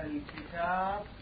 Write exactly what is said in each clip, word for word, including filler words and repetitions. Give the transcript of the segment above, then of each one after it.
الكتاب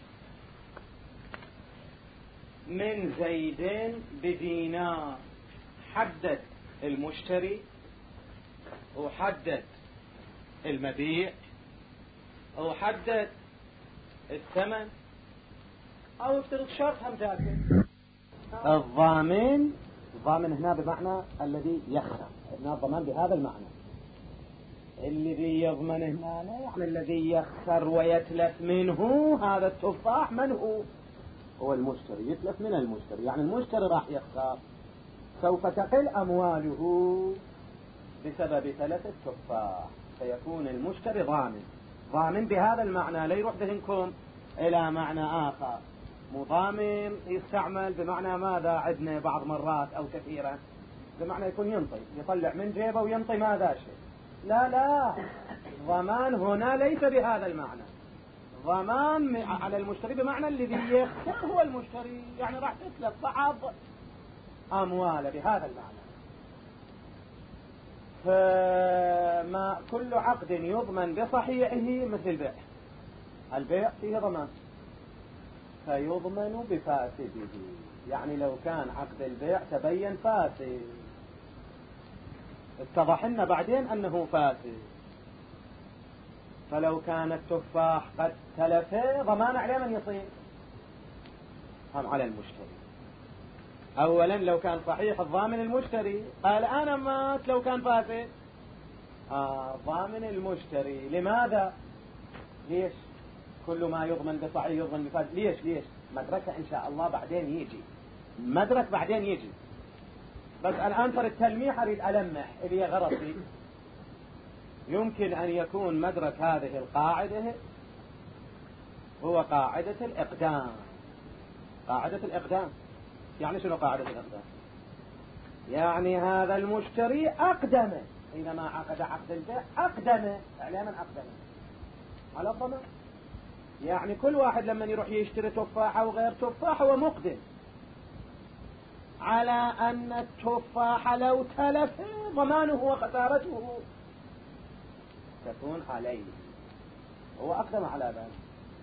من زيد بدينار، حدد المشتري وحدد المبيع وحدد الثمن أو افترض شرط هم ذاك. الضامن، الضامن هنا بمعنى الذي يخسر، هنا الضمان بهذا المعنى. الذي يضمن هنا يعني الذي يخسر ويتلف منه هذا التفاح. من هو؟ هو المشتري، يتلف من المشتري، يعني المشتري راح يخسر، سوف تقل أمواله بسبب تلف التفاح، فيكون المشتري ضامن. ضامن بهذا المعنى، لا يروح ذهنكم إلى معنى آخر. مضامن يستعمل بمعنى ماذا عندنا بعض مرات أو كثيرا، بمعنى يكون ينطي، يطلع من جيبه وينطي ماذا شيء. لا لا، ضمان هنا ليس بهذا المعنى. ضمان على المشتري بمعنى الذي يخسر هو المشتري، يعني راح تتلف بعض أمواله بهذا المعنى. فما كل عقد يضمن بصحيحه مثل البيع، البيع فيه ضمان، فيضمن بفاسده. يعني لو كان عقد البيع تبين فاسد، اتضح لنا بعدين أنه فاسد، فلو كان التفاح قد تلف ضمان عليه من يصير؟ هم على المشتري. أولا لو كان صحيح الضامن المشتري، قال أنا مات لو كان فاسد. آه ضامن المشتري. لماذا؟ ليش؟ كل ما يضمن بصحيح يضمن بفاسد. ليش؟ ليش؟ مدركة إن شاء الله بعدين يجي، مدرك بعدين يجي، بس الآن ترى التلميح أريد ألمح اللي غرضي. يمكن أن يكون مدرك هذه القاعدة هو قاعدة الإقدام. قاعدة الإقدام يعني شنو قاعدة الإقدام؟ يعني هذا المشتري أقدم حينما عقد عقد البيع، أقدم على من أقدم؟ على الضمان. يعني كل واحد لما يروح يشتري تفاح أو غير تفاح هو مقدم على أن التفاح لو تلف ضمانه وخسارته تكون عليه، هو أقدم على ذلك.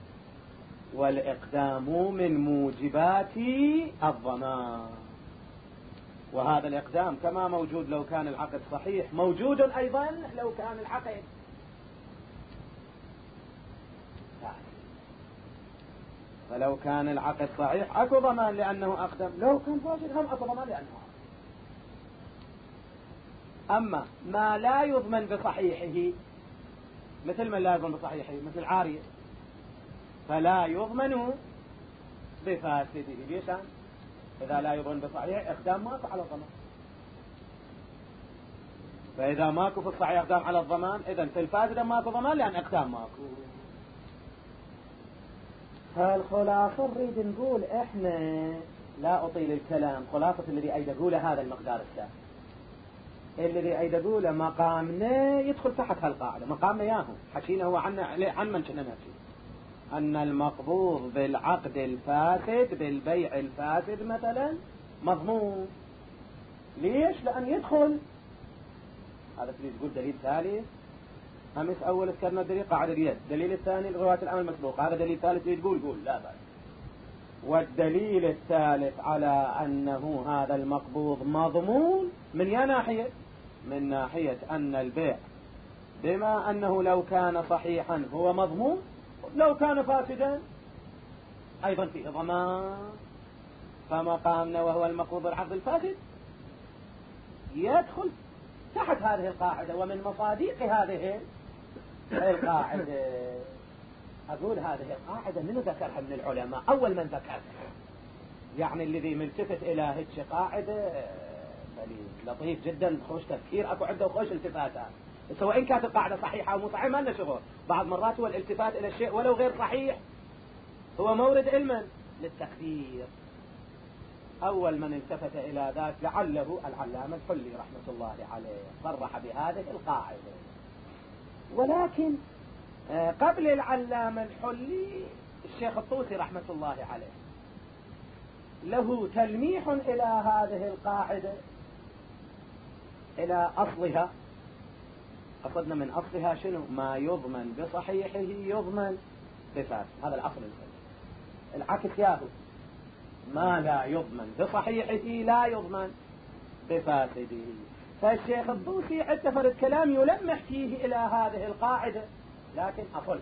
والإقدام من موجبات الضمان، وهذا الإقدام كما موجود لو كان العقد صحيح موجود أيضا لو كان العقد صحيح. فلو كان العقد صحيح أكو ضمان لأنه أقدم، لو كان فاسد هم أكو ضمان لأنه أقدم. أما ما لا يضمن بصحيحه، مثل ما لا يضمن بصحيحه مثل عارية، فلا يضمن بفاسده. ليش؟ إذا لا يضمن بصحيح إقدام ماكو على الضمان، فإذا ماكو في الصحيح إقدام على الضمان، إذن في الفاسد ماكو ضمان لأن إقدام ماكو. فالخلاصة نريد نقول إحنا، لا أطيل الكلام، خلاصة الذي أيد أقوله هذا المقدار الثاني، الذي أيد أقوله مقامنا يدخل تحت هالقاعدة. مقامنا ياهو حكينا هو عن عن من كنا نحكي أن المقبوض بالعقد الفاسد بالبيع الفاسد مثلا مضمون. ليش؟ لأن يدخل هذا اللي تقول دليل ثالث. أمس أول ذكرنا دليل قاعدة اليد، دليل الثاني رواية الأمر المسبوق، هذا دليل ثالث يقول قول لا بأس. والدليل الثالث على أنه هذا المقبوض مضمون من يا ناحية؟ من ناحية أن البيع بما أنه لو كان صحيحا هو مضمون، لو كان فاسدا أيضا فيه ضمان. فمقامنا وهو المقبوض بالعقد الفاسد يدخل تحت هذه القاعدة. ومن مصادق هذه القاعدة، أقول هذه القاعدة من ذكرها من العلماء؟ أول من ذكرها يعني الذي ملتفت إلى هيك قاعدة لطيف جدا، خوش تفكير، أكو عنده خوش التفاتات، سواء كانت القاعدة صحيحة أو مو صحيحة ما لنا شغل. بعض مرات هو الالتفات إلى الشيء ولو غير صحيح هو مورد علما للتقدير. أول من التفت إلى ذلك لعله العلامة الحلي رحمة الله عليه، صرح بهذه القاعدة. ولكن قبل العلامة الحلي الشيخ الطوسي رحمة الله عليه له تلميح إلى هذه القاعدة، إلى أصلها. قصدنا من أصلها شنو؟ ما يضمن بصحيحه يضمن بفاسد. هذا الأصل الفقهي. العكس ياهو، ما لا يضمن بصحيحه لا يضمن بفاسده. فالشيخ الطوسي عنده فرد كلام يلمح فيه إلى هذه القاعدة لكن أصلها،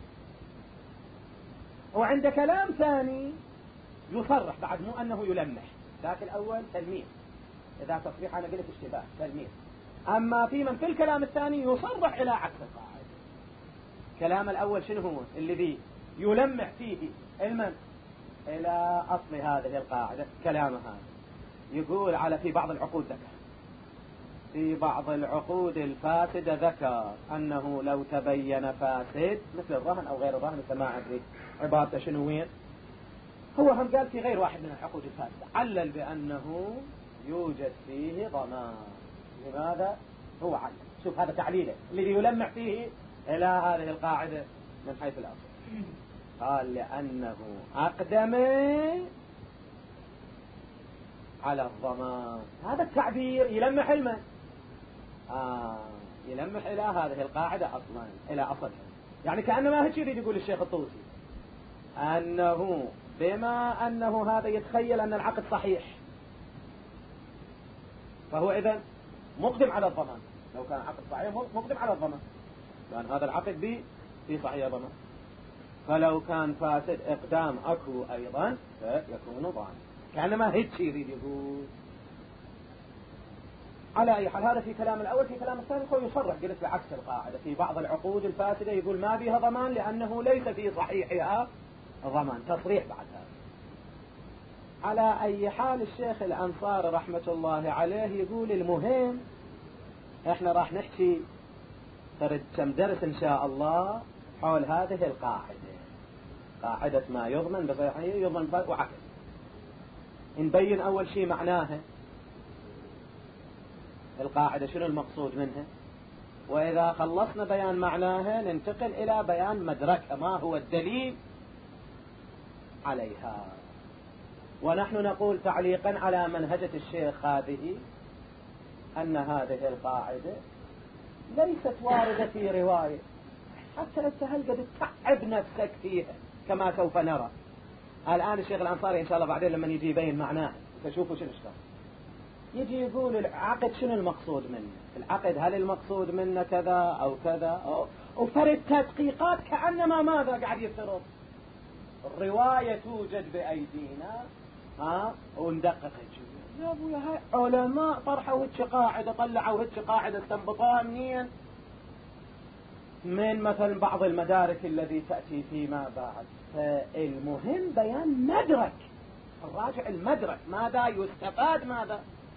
وعند كلام ثاني يصرح بعد، مو أنه يلمح، لكن الأول تلميح، إذا تصريح أنا قلت اشتباه تلميح. أما في من في الكلام الثاني يصرح إلى عكس القاعدة. كلام الأول شنو هو؟ الذي يلمح فيه المن إلى أصل هذه القاعدة. كلام هذا يقول على في بعض العقود ذكر في بعض العقود الفاسدة ذكر أنه لو تبين فاسد مثل الرهن أو غير الرهن، سماع عبارته شنو وين، هو هم قال في غير واحد من العقود الفاسدة علل بأنه يوجد فيه ضمان. لماذا؟ هو علل. شوف هذا تعليله الذي يلمح فيه إلى هذه القاعدة من حيث الأصل. قال لأنه أقدم على الضمان. هذا التعبير يلمح المن آه يلمح إلى هذه القاعدة أصلا، إلى أصلها. يعني كأنما هيك يريد يقول الشيخ الطوسي أنه بما أنه هذا يتخيل أن العقد صحيح، فهو إذن مقدم على الضمان. لو كان عقد صحيح مقدم على الضمان، لأن هذا العقد به في صحيح ضمان. فلو كان فاسد إقدام أكو أيضا فيكون ضمان. كأنما هيك يريد يقول. على أي حال هذا في كلام الأول. في كلام الثاني هو يصرح قلت بعكس القاعدة. في بعض العقود الفاسدة يقول ما بها ضمان لأنه ليس في صحيحها ضمان. تصريح بعد هذا. على أي حال الشيخ الأنصاري رحمة الله عليه يقول المهم احنا راح نحكي فرد كم درس إن شاء الله حول هذه القاعدة، قاعدة ما يضمن بصحيحه يضمن وعكس. نبين أول شيء معناها القاعدة شنو المقصود منها، وإذا خلصنا بيان معناها ننتقل إلى بيان مدركها، ما هو الدليل عليها. ونحن نقول تعليقا على منهجة الشيخ هذه أن هذه القاعدة ليست واردة في رواية، حتى أنت هل قد تتعب نفسك فيها كما سوف نرى. الآن الشيخ الأنصاري إن شاء الله بعدين لما يجي يبين معناه تشوفوا شنو اشتغل، يجي يقول العقد شنو المقصود منه. العقد هل المقصود منه كذا أو كذا أو وفرد تدقيقات كأنما ماذا قاعد يفترض. الرواية توجد بأيدينا ها وندقق يا أبويا هاي علماء طرحوا هيك قاعدة، طلعوا هيك قاعدة استنبطوها منين؟ من مثلا بعض المدارك الذي تأتي فيما بعد. فالمهم بيان مدرك، الراجع المدرك ماذا يستفاد ماذا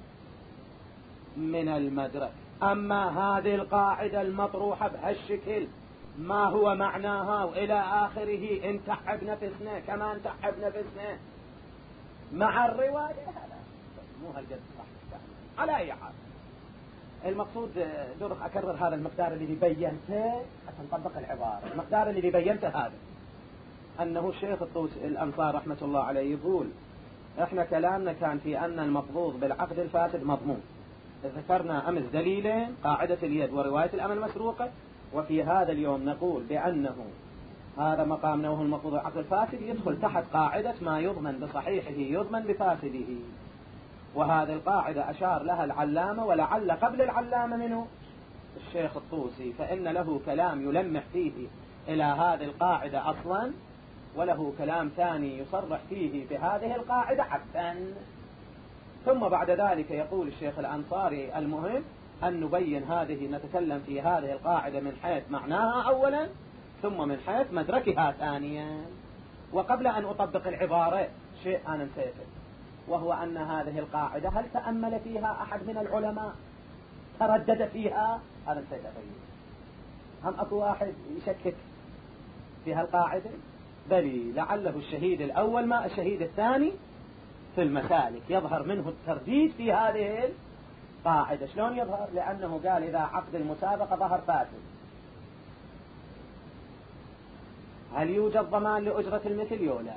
من المدرك. أما هذه القاعدة المطروحة بهالشكل ما هو معناها وإلى آخره إن تعب نفسنا كمان تعب نفسنا مع الرواية، هذا مو هالقد صح. على أي حال المقصود درخ أكرر هذا المقدار الذي بينته حتى نطبق العبارة. المقدار الذي بينته هذا أنه الشيخ الطوسي الأنصار رحمة الله عليه يقول إحنا كلامنا كان في أن المفروض بالعقد الفاسد مضمون. ذكرنا أمس دليلين، قاعدة اليد ورواية الأمن المسروقة، وفي هذا اليوم نقول بأنه هذا مقامنا وهو المفروض العقد الفاسد يدخل تحت قاعدة ما يضمن بصحيحه يضمن بفاسده. وهذه القاعدة أشار لها العلامة، ولعل قبل العلامة منه الشيخ الطوسي، فإن له كلام يلمح فيه إلى هذه القاعدة أصلا، وله كلام ثاني يصرح فيه بهذه القاعدة عكسا. ثم بعد ذلك يقول الشيخ الأنصاري المهم أن نبين هذه، نتكلم في هذه القاعدة من حيث معناها أولا ثم من حيث مدركها ثانيا. وقبل أن أطبق العبارة شيء أنا نسيته، وهو أن هذه القاعدة هل تأمل فيها أحد من العلماء تردد فيها؟ هذا نسيت أبين. هم أكو واحد يشكك في هالقاعدة؟ بل لعله الشهيد الأول ما الشهيد الثاني في المسالك يظهر منه الترديد في هذه القاعدة. شلون يظهر؟ لأنه قال إذا عقد المسابقة ظهر فاسد هل يوجد ضمان لأجرة المثل يولا؟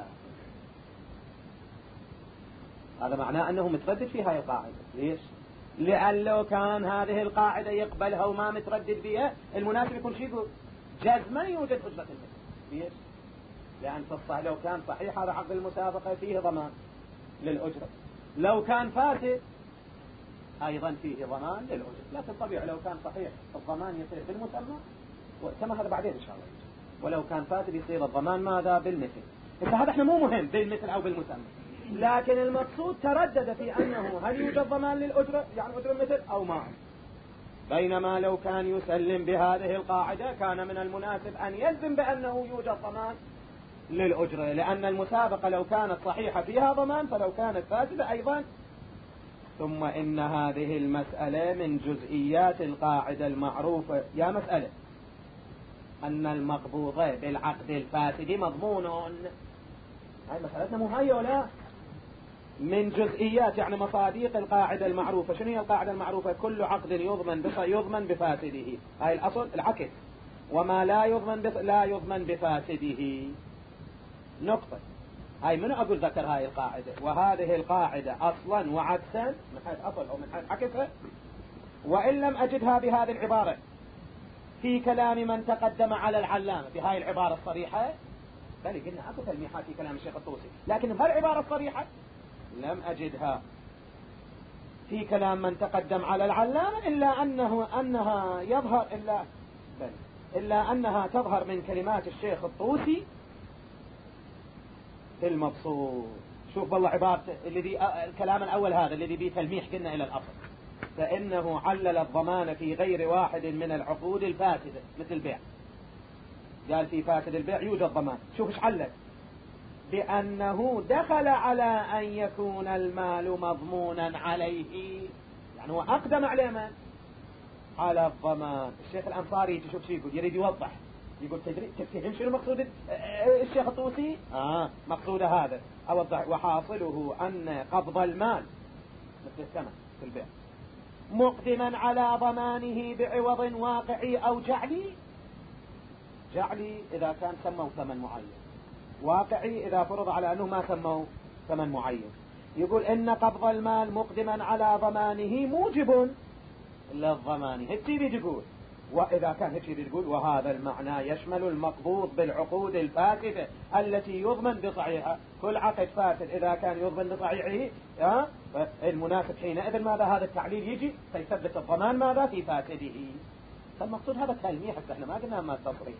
هذا معناه أنه متردد في هذه القاعدة. ليش؟ لأن لو كان هذه القاعدة يقبلها وما متردد فيها المناسب يكون شيء يقول جزما يوجد أجرة المثل. ليش؟ لأن تصح لو كان صحيح هذا عقد المسابقة فيه ضمان للأجرة، لو كان فاسد أيضا فيه ضمان للأجرة. لكن طبيعي لو كان صحيح الضمان يصير بالمسمى، كما هذا بعدين إن شاء الله يجي. ولو كان فاسد يصير الضمان ماذا؟ بالمثل. إذا هذا احنا مو مهم بالمثل أو بالمسمى، لكن المقصود تردد في أنه هل يوجد ضمان للأجرة يعني أجرة مثل أو ما. بينما لو كان يسلم بهذه القاعدة كان من المناسب أن يلزم بأنه يوجد ضمان للأجرة، لأن المسابقة لو كانت صحيحة فيها ضمان، فلو كانت فاسدة أيضا. ثم إن هذه المسألة من جزئيات القاعدة المعروفة يا مسألة أن المقبوضة بالعقد الفاسد مضمون. هاي مسألتنا مو هاي ولا من جزئيات يعني مصاديق القاعدة المعروفة. شنو هي القاعدة المعروفة؟ كل عقد يضمن بص يضمن بفاسده. هاي الأصل العكس، وما لا يضمن بص لا يضمن بفاسده. نقطة. هاي من أقول ذكر هاي القاعدة، وهذه القاعدة أصلا وعكسا من حيث أصل أو من حيث عكسها، وإن لم أجدها بهذه العبارة في كلام من تقدم على العلامة بهاي العبارة الصريحة، بل قلنا أكو تلميحات في كلام الشيخ الطوسي، لكن بهالعبارة الصريحة لم أجدها في كلام من تقدم على العلامة، إلا أنه أنها يظهر إلا بل إلا أنها تظهر من كلمات الشيخ الطوسي في المبسوط. شوف والله عبارة الذي الكلام الأول هذا الذي به تلميح قلنا إلى الأصل، فإنه علل الضمان في غير واحد من العقود الفاسدة مثل البيع. قال في فاسد البيع يوجد ضمان. شوف ايش علل، بأنه دخل على أن يكون المال مضمونا عليه، يعني هو أقدم على من؟ على الضمان. الشيخ الأنصاري يجي شوف شو يقول، يريد يوضح، يقول تدري تفهم شنو مقصود الشيخ الطوسي؟ آه مقصود هذا أوضح. وحاصله أن قبض المال مثل الثمن في البيع مقدما على ضمانه بعوض واقعي أو جعلي. جعلي إذا كان سموا ثمن معين، واقعي إذا فرض على أنه ما سموا ثمن معين. يقول إن قبض المال مقدما على ضمانه موجب للضمان. هتي بيقول، وإذا كان هتي بيقول وهذا المعنى يشمل المقبوض بالعقود الفاسدة التي يضمن بصحيحها. كل عقد فاسد إذا كان يضمن بصحيحه المناسب حينئذ ماذا؟ هذا التعليل يجي فيثبت الضمان ماذا؟ في فاسده. فالمقصود هذا التلميح، احنا ما قلنا ما التصريح.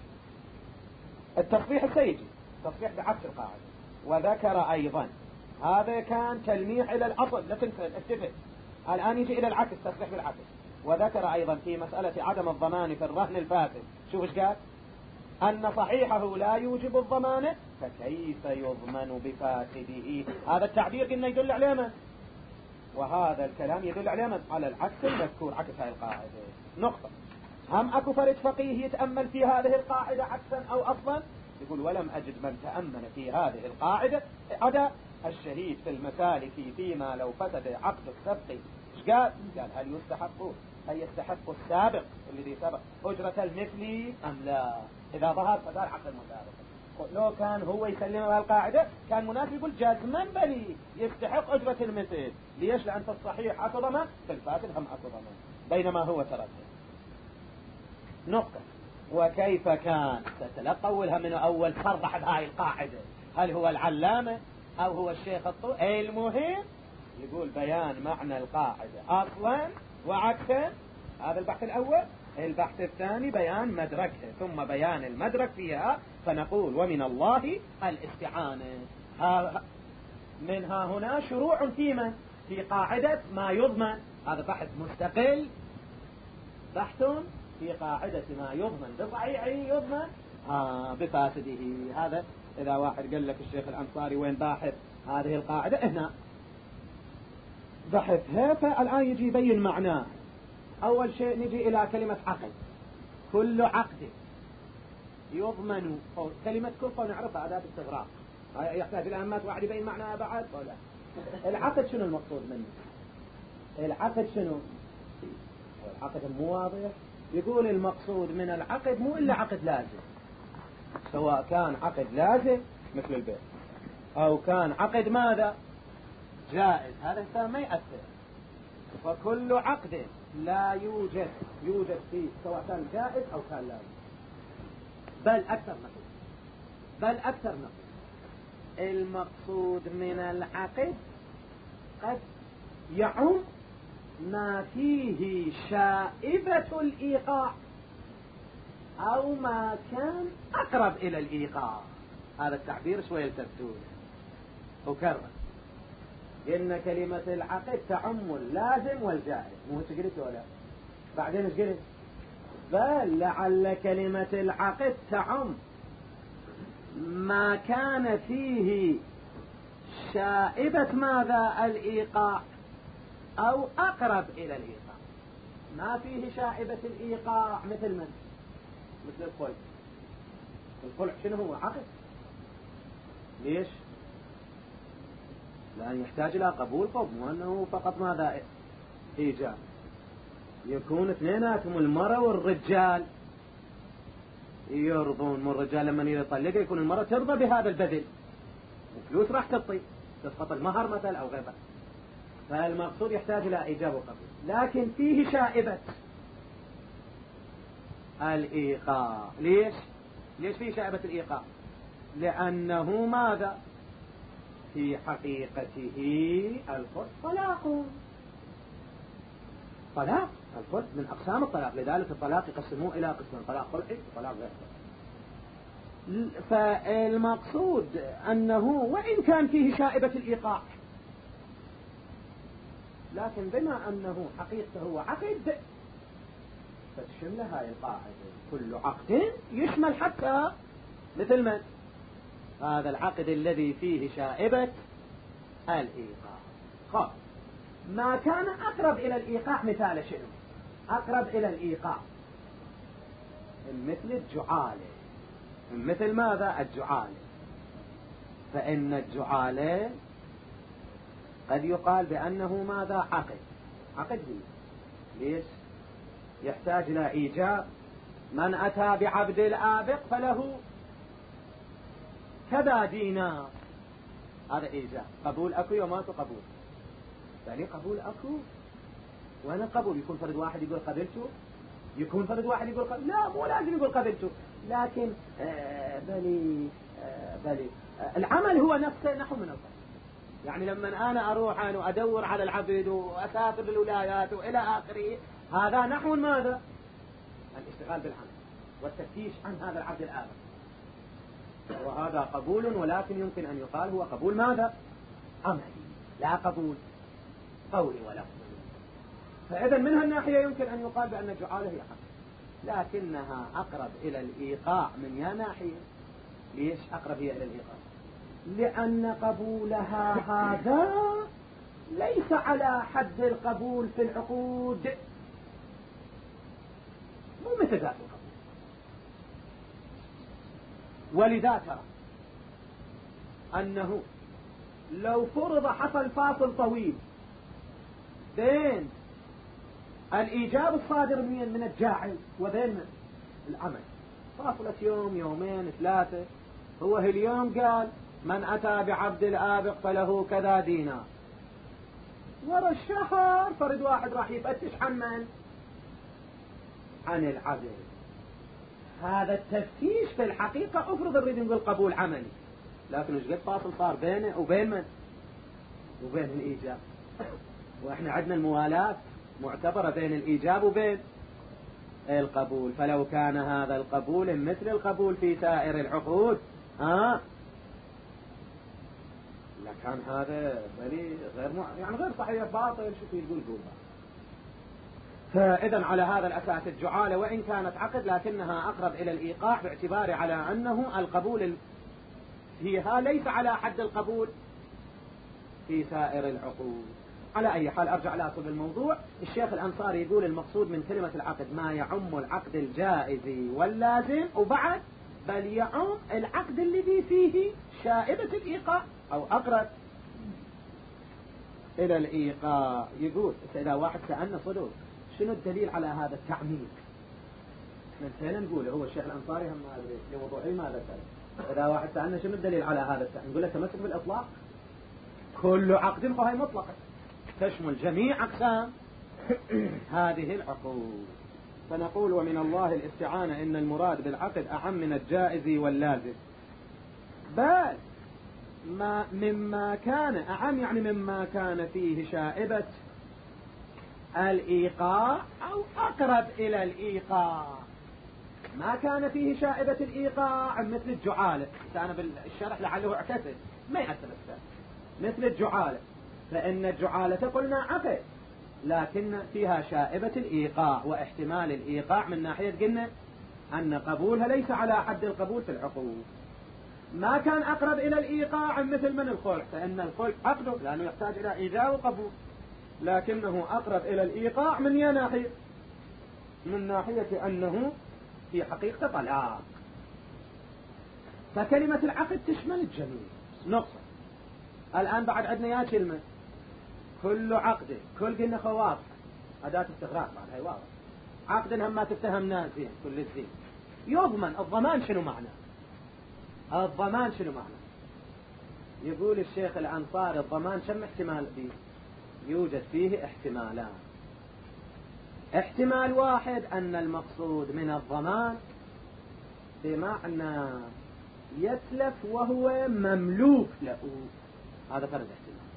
التصريح السيجي تصريح بعكس القاعدة. وذكر أيضا هذا كان تلميح إلى الأصل، لا تنسى اتفق. الآن يجي إلى العكس، تصريح بالعكس. وذكر أيضا في مسألة عدم الضمان في الرهن الفاسد، شوف ايش قال؟ أن صحيحه لا يوجب الضمان فكيف يضمن بفاسده. هذا التعبير قلنا يدل على من؟ وهذا الكلام يدل على من؟ على العكس المذكور، عكس هذه القاعدة. نقطة. هم أكو فرد فقيه يتأمل في هذه القاعدة عكسا أو أصلا؟ يقول ولم أجد من تأمل في هذه القاعدة عدا الشهيد في المسالك فيما لو فسد عقد السبق. ايش قال؟ قال هل يستحق هل يستحق السابق الذي سبق أجرة المثل أم لا؟ إذا ظهر فدار عقد المسابقة. لو كان هو يسلم هذه القاعدة كان مناسب يقول جازما بلي يستحق أجرة المثل. ليش؟ لأن في الصحيح أكو ضمان، في الفاسد هم أكو ضمان، بينما هو تردد. نقطة. وكيف كان تتلقولها من أول صرح بهاي القاعدة؟ هل هو العلامة أو هو الشيخ الطوسي؟ المهم يقول بيان معنى القاعدة أصلا وعكسا. هذا البحث الأول. البحث الثاني بيان مدركها، ثم بيان المدرك فيها. فنقول ومن الله الاستعانة. منها هنا شروع في من؟ في قاعدة ما يضمن. هذا بحث مستقل، بحث في قاعدة ما يضمن بصحيحه يضمن آه بفاسده. هذا إذا واحد قال لك الشيخ الأنصاري وين باحث هذه القاعدة؟ هنا بحثها. فالآن يجي يبين معناه. أول شيء نجي إلى كلمة عقد. كل عقد يضمن، كلمة كل نعرفها أداة استغراق، يحتاج إلى أمات واحد يبين معناها بعد ولا؟ العقد شنو المقصود منه؟ العقد شنو؟ العقد مو واضح. يقول المقصود من العقد مو إلا عقد لازم، سواء كان عقد لازم مثل البيع أو كان عقد ماذا؟ جائز. هذا الإنسان ما يأثر. فكل عقد لا يوجد يوجد فيه سواء كان جائز أو كان لازم، بل أكثر مثل بل أكثر نقول المقصود من العقد قد يعم ما فيه شائبة الإيقاع أو ما كان أقرب إلى الإيقاع. هذا التعبير شوية التفتون وكرر إن كلمة العقد تعم اللازم والجائز. مو ايش قلت ولا بعدين ايش قلت؟ بل لعل كلمة العقد تعم ما كان فيه شائبة ماذا الإيقاع أو أقرب إلى الإيقاع. ما فيه شائبة الإيقاع مثل من؟ مثل الخلع. الخلع شنو هو؟ عقد. ليش؟ لأن يحتاج إلى قبول قوم وأنه فقط ماذا إيجاب. يكون اثنيناتهم المرأة والرجال يرضون. من الرجال لما يطلقه يكون المرأة ترضى بهذا البذل وفلوس راح تعطي تسقط المهر مثل أو غيره. فالمقصود يحتاج إلى إيجاب وقبول. لكن فيه شائبة الإيقاع. ليش؟ ليش فيه شائبة الإيقاع؟ لأنه ماذا في حقيقته الخلع طلاق. طلاق الخلع من أقسام الطلاق. لذلك الطلاق يقسموه إلى قسمين: طلاق خلعي وطلاق غير خلعي. فالمقصود أنه وإن كان فيه شائبة الإيقاع لكن بما أنه حقيقته هو عقد فتشمل هاي القاعدة كل عقد يشمل حتى مثل من هذا العقد الذي فيه شائبة الإيقاع. خب ما كان أقرب إلى الإيقاع مثال شنو؟ أقرب إلى الإيقاع مثل الجعالة. مثل ماذا؟ الجعالة. فإن الجعالة قد يقال بأنه ماذا؟ عقد. عقد ليه؟ ليش؟ يحتاج إلى إيجاب. من أتى بعبد الآبق فله كذا دينار. هذا إيجاب. قبول أكو وما قبول. يعني قبول أكو وأنا قبول. يكون فرد واحد يقول قبلته، يكون فرد واحد يقول قبل. لا مو لازم يقول قبلته، لكن آه بلي آه بلي آه العمل هو نفسه نحو من القبول. يعني لما أنا أروح أنا وأدور على العبد وأسافر للولايات وإلى آخره هذا نحو ماذا؟ الاشتغال بالعمل والتفتيش عن هذا العبد الآبق. وهذا قبول ولكن يمكن أن يقال هو قبول ماذا؟ عملي لا قبول قولي ولا قولي. فإذا من هالناحية يمكن أن يقال بأن الجعالة هي حق، لكنها أقرب إلى الإيقاع من يا ناحية. ليش أقرب هي إلى الإيقاع؟ لأن قبولها هذا ليس على حد القبول في العقود، مو مثل ذات القبول. ولذا ترى أنه لو فرض حصل فاصل طويل بين الإيجاب الصادر من الجاعل وبين العمل، فاصلة يوم يومين ثلاثة، هو اليوم قال من أتى بعبد الآبق فله كذا دينار، ورا الشهر فرد واحد راح يفتش عن من؟ عن العبد. هذا التفتيش في الحقيقة أفرض نريد نقول قبول عملي، لكن ايش قد فاصل صار بينه وبين من؟ وبين الإيجاب. وإحنا عندنا الموالاة معتبرة بين الإيجاب وبين القبول. فلو كان هذا القبول مثل القبول في سائر العقود ها لكان هذا بلي غير مع... يعني غير صحيح، باطل. شو يقول قول. فإذا على هذا الأساس الجعالة وإن كانت عقد لكنها أقرب إلى الإيقاع باعتبار على أنه القبول فيها ليس على حد القبول في سائر العقود. على أي حال أرجع لأصل الموضوع. الشيخ الأنصاري يقول المقصود من كلمة العقد ما يعم العقد الجائز واللازم، وبعد بل يعم العقد الذي فيه شائبة الإيقاع أو أقرب إلى الإيقاع. يقول إذا واحد سألنا صدور شنو الدليل على هذا التعميم، احنا انتهينا نقول هو الشيخ الأنصاري هم لوضوحي ماذا سأل. إذا واحد سألنا شنو الدليل على هذا التعميم، نقول له تمسك بالإطلاق. كل عقد فهي مطلقة تشمل جميع أقسام هذه العقود. فنقول ومن الله الاستعانة إن المراد بالعقد أعم من الجائز واللازم. بل ما مما كان أعم، يعني مما كان فيه شائبة الإيقاع أو أقرب إلى الإيقاع. ما كان فيه شائبة الإيقاع مثل الجعالة، أنا بالشرح لعله اعتسد ما يأثر السابق، مثل الجعالة، فإن الجعالة قلنا عقد لكن فيها شائبة الإيقاع واحتمال الإيقاع من ناحية قلنا أن قبولها ليس على حد القبول في العقود. ما كان أقرب إلى الإيقاع مثل من الخلع، فإن الخلع عقده لأنه يحتاج إلى إيجاء وقبول، لكنه أقرب إلى الإيقاع من ناحية من ناحية أنه في حقيقة طلاق. فكلمة العقد تشمل الجميع نقصة. الآن بعد عندنا يا كلمة كل عقد، كل قلنا خواص أداة استغراق بعد هاي واضح، عقد هم ما تفتهمنا زين كل الزين. يضمن الضمان شنو معنى؟ الضمان شنو معنى؟ يقول الشيخ الأنصاري الضمان كم احتمال فيه؟ يوجد فيه احتمالان. احتمال واحد أن المقصود من الضمان بمعنى يتلف وهو مملوك له، هذا فرد احتمال.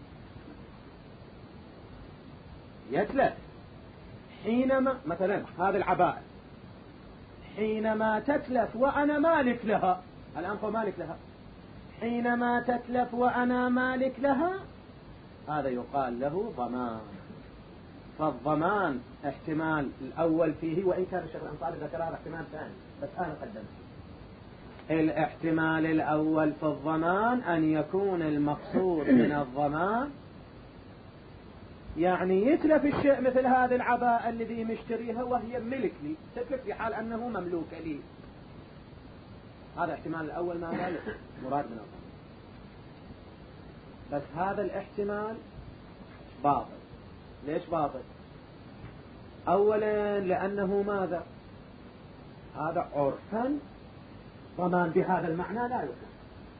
يتلف حينما مثلا هذه العباءة حينما تتلف وأنا مالك لها، الآن هو مالك لها، حينما تتلف وأنا مالك لها هذا يقال له ضمان. فالضمان احتمال الأول فيه، وإن كان الشيخ الأنصاري ذكرها احتمال ثاني بس أنا قدمت الاحتمال الأول في الضمان أن يكون المقصود من الضمان يعني يتلف الشيء مثل هذه العباءة الذي مشتريها وهي ملك لي، تتلف في حال أنه مملوك لي. هذا احتمال الأول ما ذلك مراد من الضمان. بس هذا الاحتمال باطل. ليش باطل؟ أولا لأنه ماذا؟ هذا عرفا ضمان بهذا المعنى لا يكون،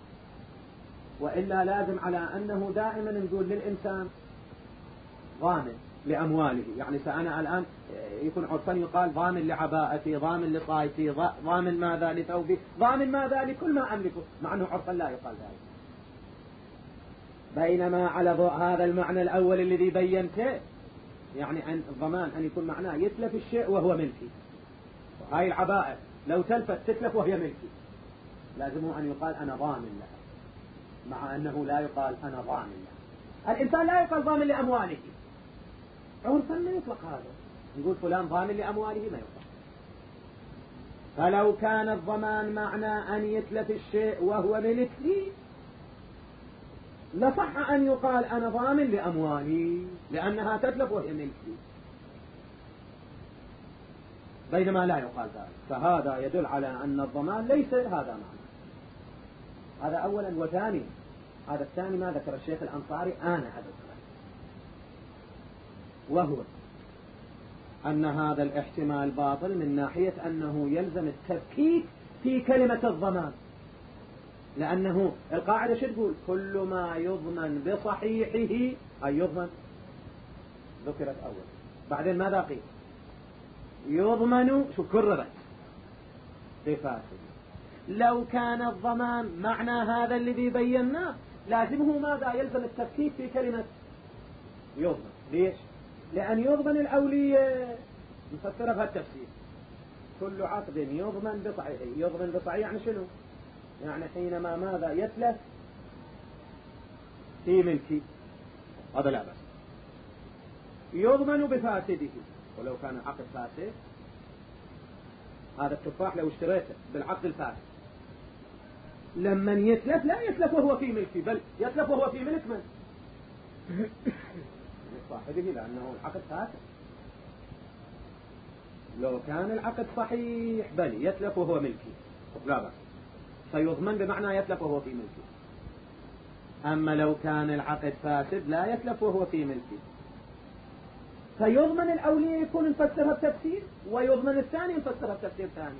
وإلا لازم على أنه دائما نقول للإنسان ضامن لأمواله. يعني سأنا الآن يكون عرفا يقال ضامن لعباءتي، ضامن لصايتي، ضامن ماذا لثوبي، ضامن ماذا لكل ما أملكه، مع أنه عرفا لا يقال ذلك. بينما على ضوء هذا المعنى الأول الذي بينته، يعني أن الضمان أن يكون معناه يتلف الشيء وهو ملكي. هاي العباءة لو تلفت تتلف وهي ملكي، لازم أن يقال أنا ضامن لها، مع أنه لا يقال أنا ضامن لها. الإنسان لا يقال ضامن لأمواله، عرفا ما يطلق هذا، نقول فلان ضامن لأمواله ما يطلق. فلو كان الضمان معنى أن يتلف الشيء وهو ملك لي لصح أن يقال أنا ضامن لأموالي لأنها تتلف وهي ملكي، بينما لا يقال ذلك. فهذا يدل على أن الضمان ليس هذا معنى. هذا أولا. وثاني هذا الثاني ما ذكر الشيخ الأنصاري أنا أذكره، وهو أن هذا الاحتمال باطل من ناحية أنه يلزم التفكيك في كلمة الضمان، لأنه القاعدة شو تقول؟ كل ما يضمن بصحيحه أي يضمن ذكرت أول، بعدين ماذا قيل؟ يضمن شو كررت بفاسد. لو كان الضمان معنى هذا الذي بيناه لازمه ماذا؟ يلزم التفكيك في كلمة يضمن. ليش؟ لأن يضمن الأولية نفسرها بهالتفسير، كل عقد يضمن بصحيحه. يضمن بصحيح يعني شنو؟ يعني حينما ماذا يتلف في ملكي، هذا لا بس. يضمن بفاسده، ولو كان العقد فاسد، هذا التفاح لو اشتريته بالعقد الفاسد لما يتلف لا يتلف وهو في ملكي، بل يتلف وهو في ملك من؟ صاحبه، لأنه العقد فاسد. لو كان العقد صحيح بل يتلف وهو ملكي لا بس، فيضمن بمعنى يتلف وهو في ملكي. أما لو كان العقد فاسد لا يتلف وهو في ملكي، فيضمن الأولية يكون نفسرها بتفسير، ويضمن الثاني نفسرها بتفسير ثاني،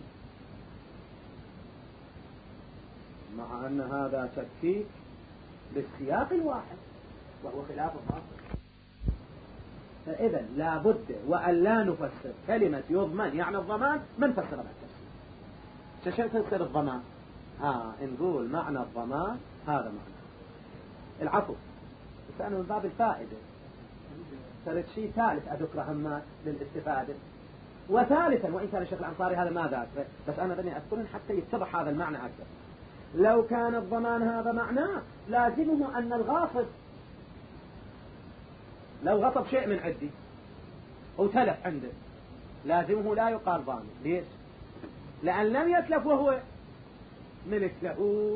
مع أن هذا تفكيك بالسياق الواحد وهو خلاف الفاصل. فإذا لا بد وأن لا نفسر كلمة يضمن يعني الضمان ما نفسرها بالتفسير. شو تفسر الضمان؟ آه نقول معنى الضمان هذا معنى العفو، بس أنا من باب الفائدة صارت شيء ثالث أذكره هم للاستفادة. وثالثا وإن كان الشيخ الأنصاري هذا ما ذاك، بس أنا بدي أذكرهم حتى يتضح هذا المعنى أكثر. لو كان الضمان هذا معناه لازمه أن الغاصب لو غصب شيء من عندي وتلف عنده لازمه لا يقال ضامن. ليش؟ لأن لم يتلف وهو ملك له،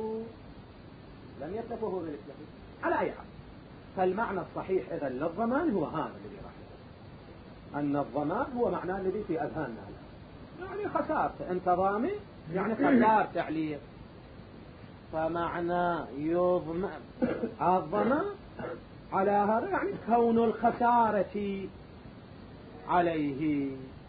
لم يتلف وهو ملك له على أي حال. فالمعنى الصحيح إذا للضمان هو هذا الذي راح أن الضمان هو معناه الذي في أذهاننا، يعني خسارت أنت ضامن يعني خسارت عليه. فمعنى يضمن الضمان على هذا يعني كون الخسارة عليه.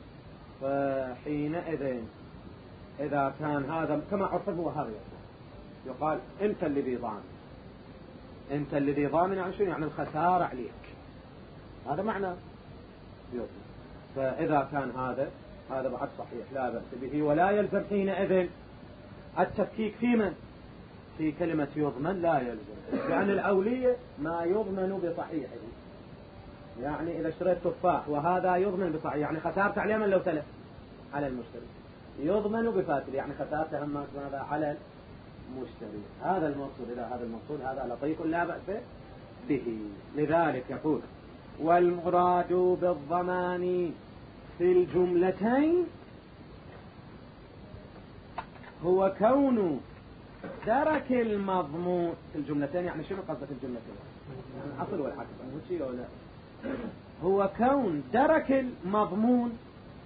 فحينئذ إذا كان هذا كما عرفه هو هذا يقال أنت الذي ضامن، أنت الذي ضامن يعني شنو؟ يعني الخسارة عليك، هذا معنى يضمن. فإذا كان هذا هذا بعد صحيح لا بأس به، ولا يلزم حينئذ التفكيك في من في كلمة يضمن، لا يلزم، لأن الأولية ما يضمن بصحيحه. يعني إذا اشتريت تفاح وهذا يضمن بصحيح يعني خسارت عليه من لو تلف على المشتري، يضمن بفاسد يعني خسارت هم ماذا على المشتري. هذا المقصود. إذا هذا المقصود هذا لطيف لا بأس به. لذلك يقول والمراد بالضمان في الجملتين هو كون درك المضمون في الجملتين. يعني شنو قصدك الجملتين؟ يعني أصل والعكس مو شيء ولا هو كون درك المضمون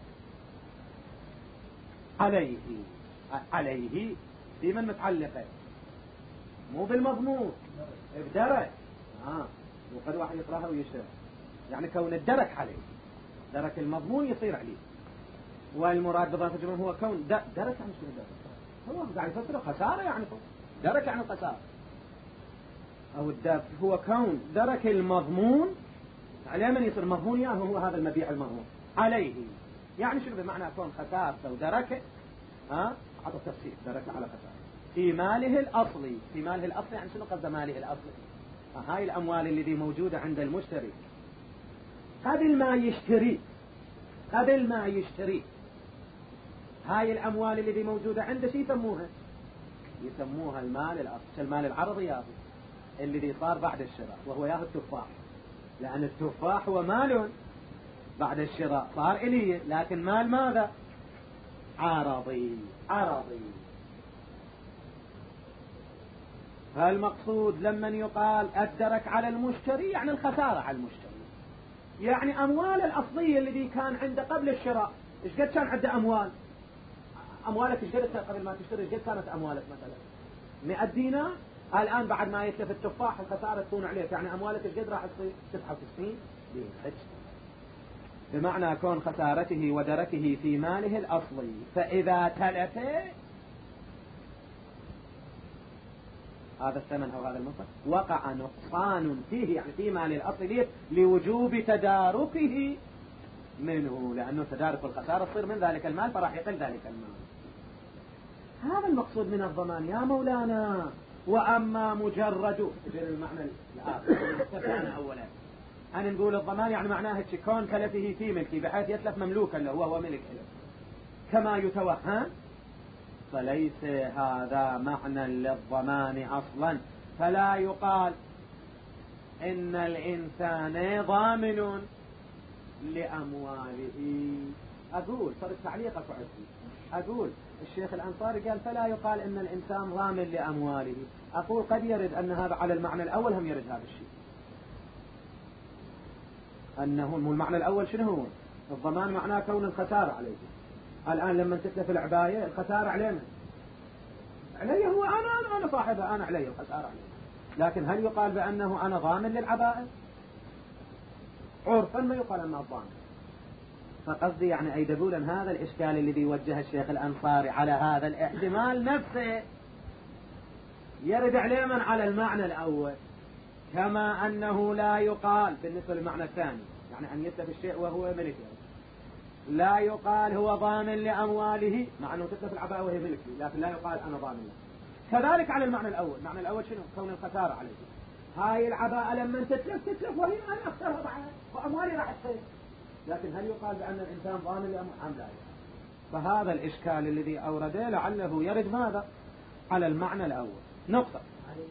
عليه عليه بمن متعلقه مو بالمضمون بدرك. آه وقد واحد يقراها ويشتري يعني كون الدرك عليه درك المضمون يصير عليه. والمراد بضافة الجمل هو كون درك يعني شنو درك؟ هو قاعد يفسره خسارة يعني درك يعني خسارة أو الدرك هو كون درك المضمون عليه من يصير مضمون يعني هو هذا المبيع المضمون عليه. يعني شنو بمعنى كون خسارته ودركه؟ ها عطى التفسير درك على خسارة في ماله الأصلي. في ماله الأصلي يعني شنو قصد ماله الأصلي؟ هاي الأموال اللي موجودة عند المشتري قبل ما يشتري قبل ما يشتري هاي الأموال اللي موجودة عنده شو يسموها؟ يسموها المال الأصلي. المال العرضي ياهو اللي صار بعد الشراء وهو ياهو التفاح، لأن التفاح هو مال بعد الشراء صار إليه، لكن مال ماذا؟ عرضي عرضي. فالمقصود لما يقال الدرك على المشتري يعني الخسارة على المشتري، يعني أموال الأصلية الذي كان عنده قبل الشراء. إيش قد كان عنده أموال؟ أموالك إيش قد قبل ما تشتري؟ إيش قد كانت أموالك مثلا؟ مئة دينار. الآن بعد ما يتلف التفاح الخسارة تكون عليك، يعني أموالك إيش قد راح تصير؟ تسعة وتسعين دينار. بمعنى كون خسارته ودركه في ماله الأصلي. فإذا تلف هذا الثمن أو هذا المنفق وقع نقصان فيه يعني في مال الأصلي لوجوب تداركه منه، لأنه تدارك الخسارة تصير من ذلك المال فراح يقل ذلك المال. هذا المقصود من الضمان يا مولانا. وأما مجرد المعنى الآخر أولا أن نقول الضمان يعني معناه كون تلفه في ملكي بحيث يتلف مملوكا له وهو ملك له كما يتوهم، فليس هذا معنى للضمان أصلا. فلا يقال إن الإنسان ضامن لأمواله. أقول صار تعليقك عزيز، أقول الشيخ الأنصاري قال فلا يقال إن الإنسان ضامن لأمواله. أقول قد يرد أن هذا على المعنى الأول هم يرد هذا الشيء، أنه المعنى الأول شنو هو؟ الضمان معناه كون الخسارة عليه. الآن لما تتلف العباية الخسارة عليه من؟ علي هو أنا أنا أنا صاحبها أنا علي الخسارة عليه. لكن هل يقال بأنه أنا ضامن للعبائة؟ عرفا ما يقال أنه ضامن. فقصدي يعني أي دقولا هذا الإشكال الذي وجه الشيخ الأنصاري على هذا الاحتمال نفسه يرد عليه من على المعنى الأول، كما أنه لا يقال بالنسبة للمعنى الثاني يعني أن يتلف الشيء وهو ملكه لا يقال هو ضامن لأمواله مع أنه تتلف العباءة وهي ملكه، لكن لا يقال أنا ضامن له. كذلك على المعنى الأول. المعنى الأول شنو؟ كون الخسارة عليه. هاي العباءة لما تتلف تتلف وهي ما أخسرها بعد وأموالي راح تصير، لكن هل يقال بأن الإنسان ضامن لأم لا؟ فهذا الإشكال الذي أورده لعله يرد ماذا؟ على المعنى الأول. نقطة.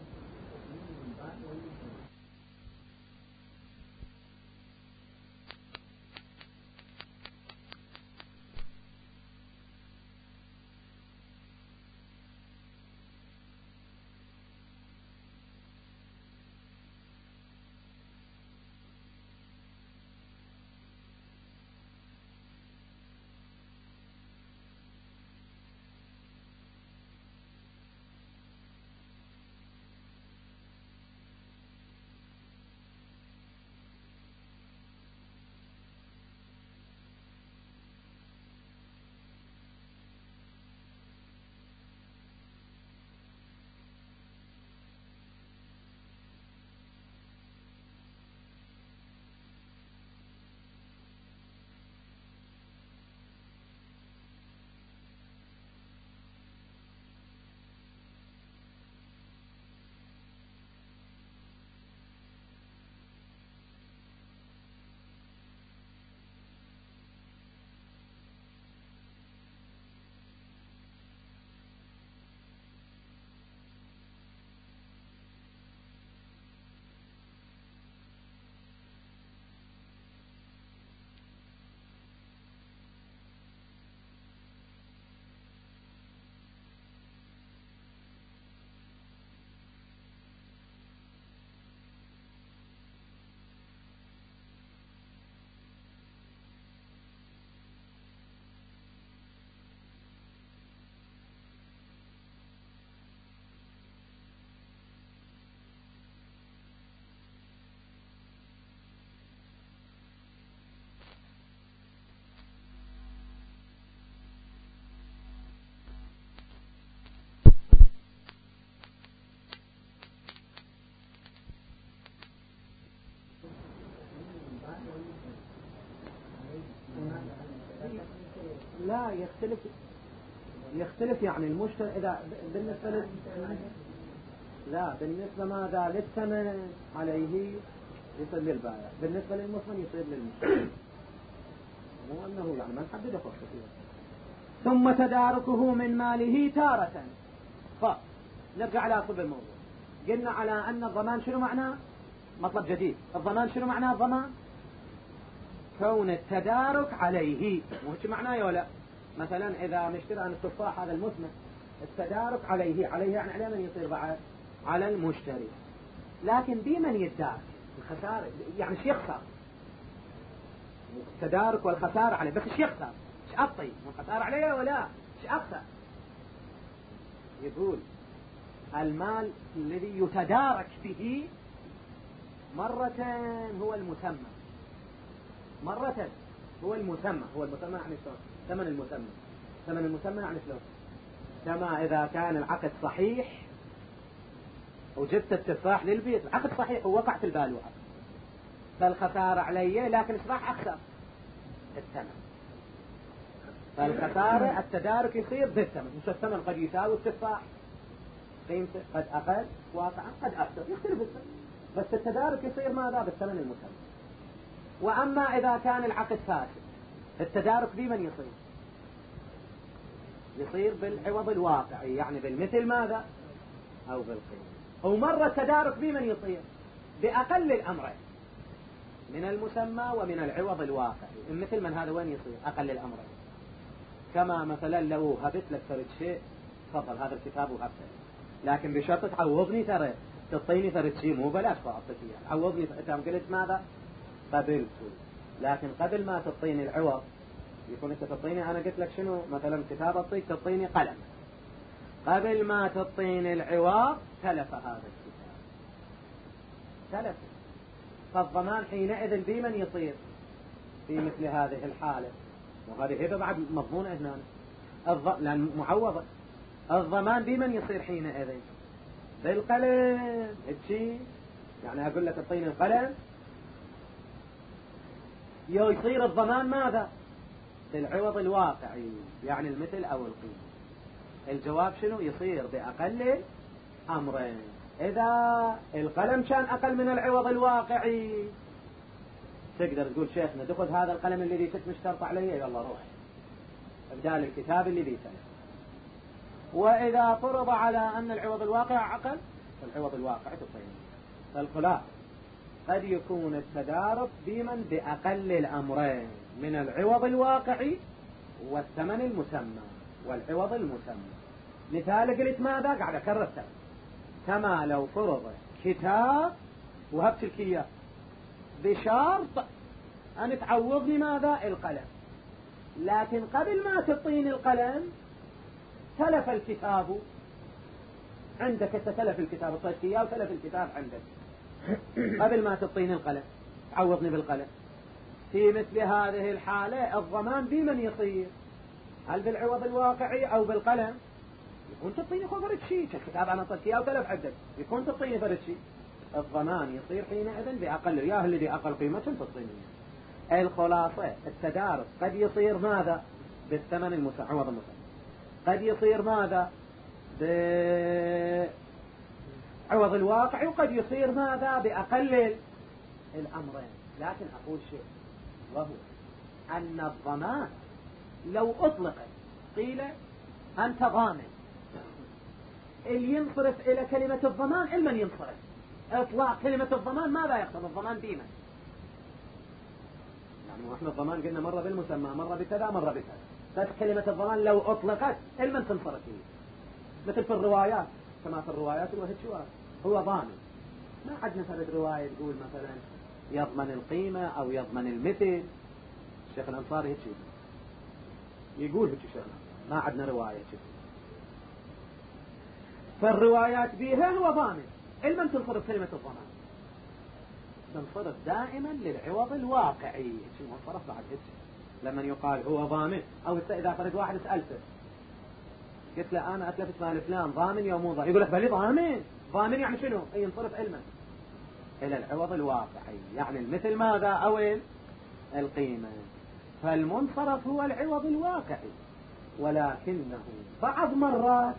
لا يختلف يختلف يعني المشتري إذا بالنسبة لل... لا بالنسبة ماذا للثمن عليه يصير للبائع، بالنسبة للمثمن يصير للمشتري، مو أنه يعني ما نحدد فرصة فيها. ثم تداركه من ماله تارة. فنرجع على أصل الموضوع. قلنا على أن الضمان شنو معناه؟ مطلب جديد. الضمان شنو معناه؟ الضمان كون التدارك عليه، مو هيك معناه يا ولا؟ مثلا إذا نشتري عن التفاح هذا المثمن التدارك عليه، عليه يعني على من يصير بعد؟ على المشتري. لكن بمن يدارك الخسارة؟ يعني ايش يخسر؟ التدارك والخسارة عليه، بس ايش يخسر؟ ايش أعطي؟ مو الخسارة عليه ولا ايش أخسر؟ يقول المال الذي يتدارك به مرة هو المسمى، مرة هو المسمى. هو المسمى يعني شلون؟ ثمن المسمى. ثمن المسمى يعني شلون؟ كما إذا كان العقد صحيح وجبت التفاح للبيت، العقد صحيح ووقع في البالوعة، فالخسارة علي، لكن ايش راح أخسر؟ الثمن. فالخسارة التدارك يصير بالثمن، مش الثمن قد يساوي التفاح قيمته، قد أقل واقعا قد أكثر، يختلف الثمن، بس التدارك يصير ماذا؟ بالثمن المسمى. وأما إذا كان العقد فاسد التدارك بمن يصير؟ يصير بالعوض الواقعي، يعني بالمثل ماذا؟ أو بالقيمة. ومرة التدارك بمن يصير؟ بأقل الأمرين، من المسمى ومن العوض الواقعي. المثل من هذا وين يصير؟ أقل الأمرين. كما مثلا لو هبت لك فرد شيء، تفضل هذا الكتاب وهبته، لكن بشرط تعوضني، ترى تعطيني فرد شيء مو بلاش فأعطيك إياه، تعوضني. أنت قلت ماذا؟ قبلت. لكن قبل ما تعطيني العوض يكون أنت تعطيني، أنا قلت لك شنو مثلا كتاب أعطيك، تعطيني قلم، قبل ما تعطيني العوض تلف هذا الكتاب، تلف. فالضمان حينئذ بمن يصير في مثل هذه الحالة؟ وهذه هبة بعد مضمونة هنا، الض... لأن معوضة. الضمان بمن يصير حينئذ؟ بالقلم. هالشي يعني أقول لك اعطيني القلم، يصير الضمان ماذا؟ بالعوض الواقعي، يعني المثل أو القيمة. الجواب شنو؟ يصير بأقل أمرين. إذا القلم كان أقل من العوض الواقعي تقدر تقول شيخنا تأخذ هذا القلم الذي كنت مشترط عليه يلا روح ابدال الكتاب اللي بيسنه. وإذا فرض على أن العوض الواقع أقل فالعوض الواقع تصير. فالخلاصة قد يكون التدارك بمن بأقل الأمرين من العوض الواقعي والثمن المسمى والعوض المسمى. مثال قلت ماذا؟ قاعد أكرر الثمن. كما لو فرض كتاب وهبت الكية بشرط أن تعوضني ماذا؟ القلم، لكن قبل ما تعطيني القلم تلف الكتاب عندك، تلف الكتاب اعطيت إياه وتلف الكتاب عندك قبل ما تعطيني القلم تعوضني بالقلم. في مثل هذه الحالة الضمان بمن يصير؟ هل بالعوض الواقعي أو بالقلم؟ يكون تعطيني فرد شيء، الكتاب أنا أعطيت إياه وتلف عندك، يكون تعطيني فرد شيء. الضمان يصير حينئذ بأقل، يا الذي أقل قيمة تعطيني. الخلاصة التدارك قد يصير ماذا؟ بالثمن المسمى عوض المسمى، قد يصير ماذا؟ بعوض الواقع، وقد يصير ماذا؟ بأقل الأمرين. لكن أقول شيء وهو أن الضمان لو أطلقت قيل أنت ضامن، اللي ينصرف إلى كلمة الضمان المن ينصرف؟ إطلاق كلمة الضمان ماذا يقصد؟ الضمان بيمن؟ يعني احنا الضمان قلنا مرة بالمسمى مرة بكذا مرة بكذا، بس كلمة الضمان لو أطلقت المن تنصرف فيه؟ مثل في الروايات، كما في الروايات الوهد شوار هو ضامن. ما عندنا مثل رواية تقول مثلا يضمن القيمة أو يضمن المثل. الشيخ الأنصاري هيك يقول هيك شيخنا، ما عندنا رواية شيء. فالروايات بها هو ضامن، المن تنصرف كلمة الضمان؟ تنصرف دائما للعوض الواقعي. هيك المنصرف بعد هيك لما يقال هو ضامن. أو إذا فرد واحد سألته قلت له أنا أتلفت مال فلان ضامن يا مو ضامن، يقول لك بلي ضامن. ضامن يعني شنو؟ ينصرف علما إلى العوض الواقعي، يعني المثل ماذا؟ أو القيمة. فالمنصرف هو العوض الواقعي، ولكنه بعض مرات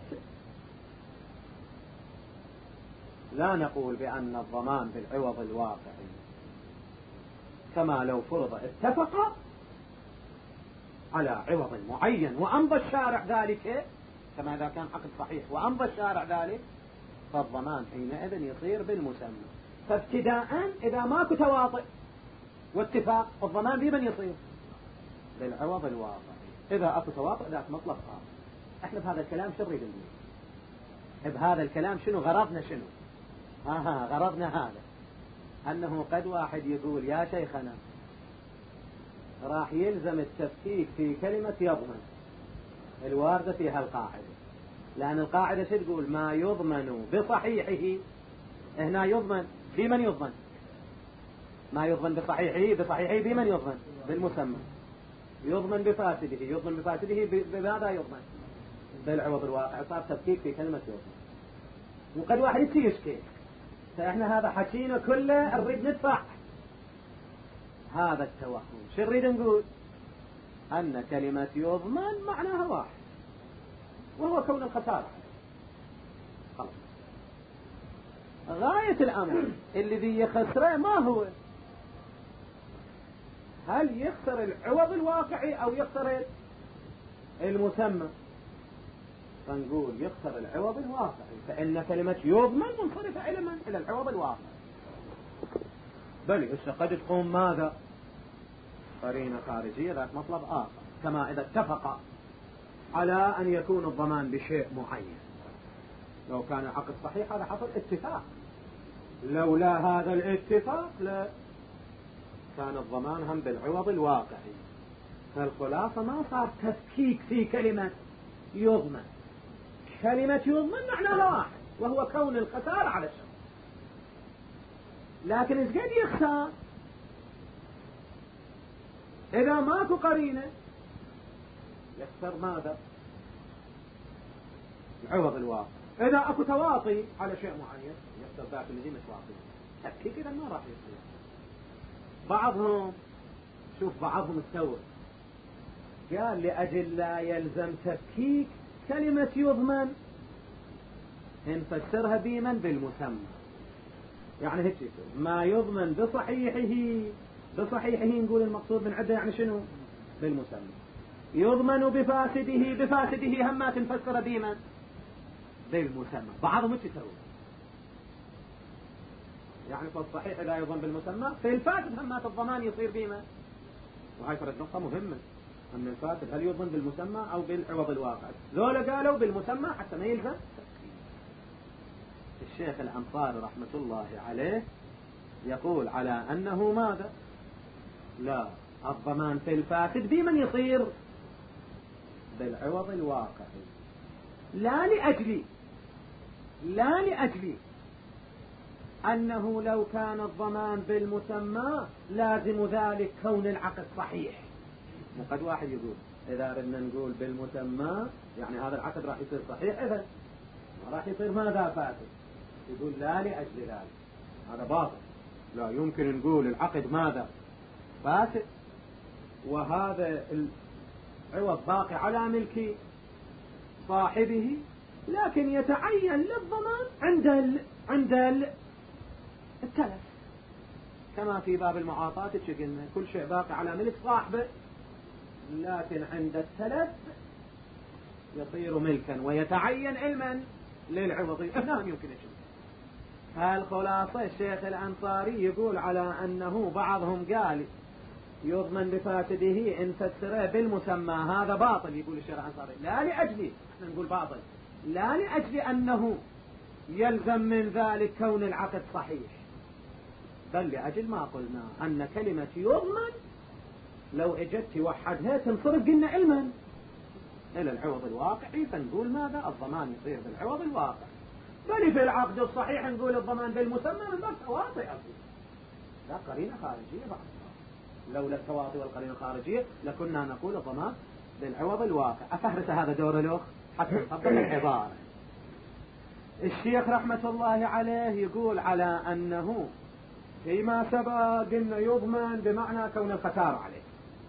لا نقول بأن الضمان بالعوض الواقعي، كما لو فرض اتفق على عوض معين وأمضى الشارع ذلك، كما إذا كان عقد صحيح وأمضى الشارع ذلك، فالضمان حينئذ يصير بالمسمى. فابتداء إذا ماكو تواطئ واتفاق الضمان بمن يصير؟ بالعوض الواقعي. إذا أكو تواطئ ذات مطلب آخر. احنا بهذا الكلام شو نريد نقول؟ بهذا الكلام شنو غرضنا؟ شنو ها ها غرضنا هذا أنه قد واحد يقول يا شيخنا راح يلزم التفكيك في كلمة يضمن الواردة فيها القاعدة، لأن القاعدة شو تقول؟ ما يضمن بصحيحه. هنا يضمن بمن يضمن؟ ما يضمن بصحيحه، بصحيحه بمن يضمن؟ بالمسمى. يضمن بفاسده، يضمن بفاسده بماذا يضمن؟ بالعوض الواقع. صار تفكيك في كلمة يضمن. وقد واحد يشكي فإحنا هذا حكينا كله نريد ندفع هذا التوهم. شو نريد نقول؟ أن كلمة يضمن معناها واحد، وهو كون الخسارة. خلاص. غاية الأمر الذي يخسره ما هو؟ هل يخسر العوض الواقعي أو يخسر المسمى؟ فنقول يخسر العوض الواقعي، فإن كلمة يضمن منصرفة إلى من؟ إلى العوض الواقعي. بل هسه قد تقوم ماذا؟ قرينة خارجية ذات مطلب آخر، كما إذا اتفق على أن يكون الضمان بشيء معين. لو كان العقد صحيح هذا حصل اتفاق، لولا هذا الاتفاق لا كان الضمان هم بالعوض الواقعي. فالخلاصة ما صار تفكيك في كلمة يضمن. كلمة يضمن معناها واحد، وهو كون الخسارة على الشخص. لكن إذا قد يخسر إذا ماكو قرينة يخسر ماذا؟ العوض الواقع. إذا أكو تواطي على شيء معين يخسر ذاك الذي متواطي. تفكيك إذا ما راح يصير. بعضهم شوف بعضهم استوى قال لأجل لا يلزم تفكيك كلمة يضمن نفسرها ديما بالمسمى، يعني هيك ما يضمن بصحيحه، بصحيحه نقول المقصود من عدة يعني شنو؟ بالمسمى. يضمن بفاسده، بفاسده هم ما تنفسر ديما بالمسمى. بعضهم ايش يسوي؟ يعني في الصحيح لا يضمن بالمسمى، في الفاسد هم الضمان يصير ديما. وهي فرد نقطة مهمة، أن الفاسد هل يضمن بالمسمى أو بالعوض الواقع. ذولا قالوا بالمسمى حتى ما يلزم. الشيخ الأنصاري رحمة الله عليه يقول على أنه ماذا؟ لا، الضمان في الفاسد بمن يصير؟ بالعوض الواقعي. لا لأجل لا لأجل أنه لو كان الضمان بالمسمى لازم ذلك كون العقد صحيح. وقد واحد يقول إذا بدنا نقول بالمسمى يعني هذا العقد راح يصير صحيح، إذا ما راح يصير ماذا؟ فاسد. يقول لا لأجل ذلك، هذا باطل. لا يمكن نقول العقد ماذا؟ فاسد، وهذا العوض باقي على ملك صاحبه، لكن يتعين للضمان عند ال... عند ال... التلف، كما في باب المعاطاة قلنا كل شيء باقي على ملك صاحبه، لكن عند التلف يصير ملكا ويتعين علما للعوض. نعم يمكن يشوف. فالخلاصة الشيخ الأنصاري يقول على أنه بعضهم قال يضمن بفاسده إن فسره بالمسمى، هذا باطل. يقول الشيخ الأنصاري لا لأجل، احنا نقول باطل، لا لأجل أنه يلزم من ذلك كون العقد صحيح، بل لأجل ما قلنا أن كلمة يضمن لو اجت وحدها تنصرف قلنا علما إلى العوض الواقعي، فنقول ماذا؟ الضمان يصير بالعوض الواقعي. بل في العقد الصحيح نقول الضمان بالمسمى من باب تواطئ. لا قرينة خارجية بعض، لولا التواطئ والقرينة الخارجية لكنا نقول الضمان بالعوض الواقع. أفهرس هذا دور الأخ حتى نطبق العبارة. الشيخ رحمة الله عليه يقول على أنه فيما سبق قلنا يضمن بمعنى كون الخسارة عليه.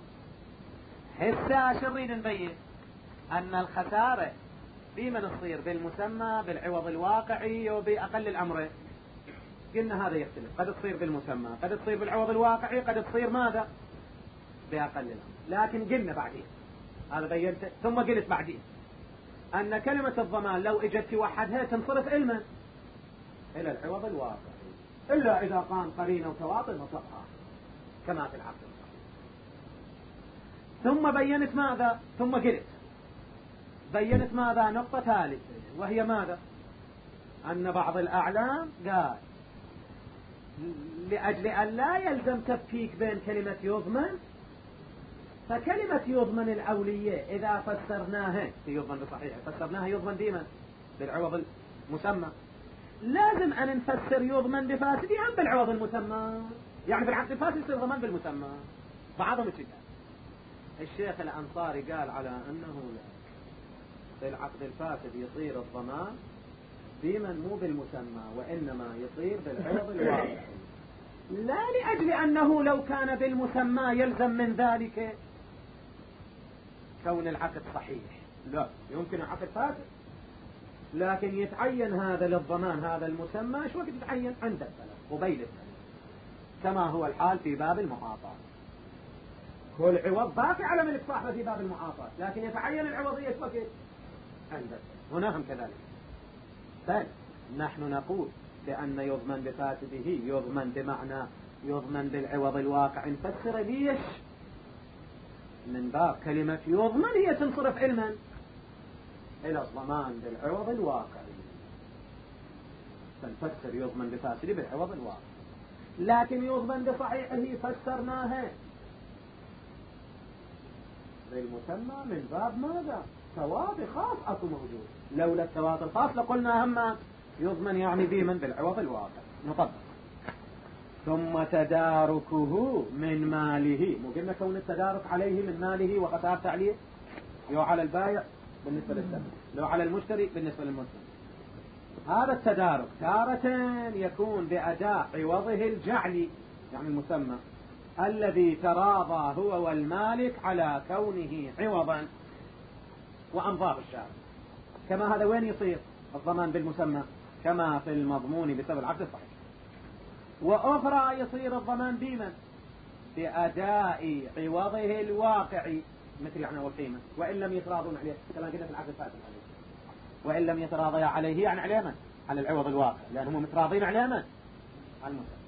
هسه شو نريد نبين؟ أن الخسارة بمن تصير بالمسمى بالعوض الواقعي وبأقل الأمر. قلنا هذا يختلف، قد تصير بالمسمى، قد تصير بالعوض الواقعي، قد تصير ماذا؟ بأقل الأمر. لكن قلنا بعدين، هذا بينت ثم قلت بعدين أن كلمة الضمان لو اجت توحدها تنصرف علما إلى العوض الواقعي، إلا إذا قام قرينة وتواطئ مطلقها كما في العقد الصحيح. ثم بينت ماذا؟ ثم قلت بينت ماذا؟ نقطة ثالثة، وهي ماذا؟ أن بعض الأعلام قال لأجل أن لا يلزم تفكيك بين كلمة يضمن، فكلمة يضمن الأولية إذا فسرناها في يضمن بصحيح فسرناها يضمن ديما بالعوض المسمى، لازم أن نفسر يضمن بفاسد هم بالعوض المسمى، يعني في العقد الفاسد يصير ضمان بالمسمى. بعضهم كذا. الشيخ الأنصاري قال على أنه لا، في العقد الفاسد يصير الضمان بمن مو بالمسمى، وإنما يصير بالعوض الواقعي، لا لأجل أنه لو كان بالمسمى يلزم من ذلك كون العقد صحيح، لا، يمكن العقد فاسد لكن يتعين هذا للضمان، هذا المسمى شو وقت يتعين؟ عند التلف قبيل التلف، كما هو الحال في باب المعاطاة. كل عوض باقي على ملك صاحبه في باب المعاطاة، لكن يتعين العوضية وقت عند التلف. هنا هم كذلك. بل نحن نقول بأن يضمن بفاسده يضمن بمعنى يضمن بالعوض الواقع. نفسر ليش؟ من باب كلمة يضمن هي تنصرف علما إلى الضمان بالعوض الواقعي، فنفسر يضمن بفاسده بالعوض الواقعي. لكن يضمن بصحيحه فسرناها بالمسمى من باب ماذا؟ تواطي خاص أكو موجود، لولا التواطي الخاص لقلنا هم يضمن يعني بمن بالعوض الواقع. نطبق. ثم تداركه من ماله، مو قلنا كون التدارك عليه من ماله وخسارته عليه، لو على البائع بالنسبة للسلم، لو على المشتري بالنسبة للمسلم. هذا التدارك تارة يكون بأداء عوضه الجعلي، يعني المسمى الذي تراضى هو والمالك على كونه عوضا وأمضاه الشارع. كما هذا وين يصير الضمان بالمسمى؟ كما في المضمون بسبب العقد الصحيح. وأخرى يصير الضمان بمن؟ بأداء عوضه الواقعي، مثل يعني والقيمة، وإن لم يتراضون عليه كما قلنا في العقد الفاسد عليه. وإن لم يتراضيا عليه يعني على من؟ على العوض الواقع، لأنهم متراضين على من؟ على المسمى.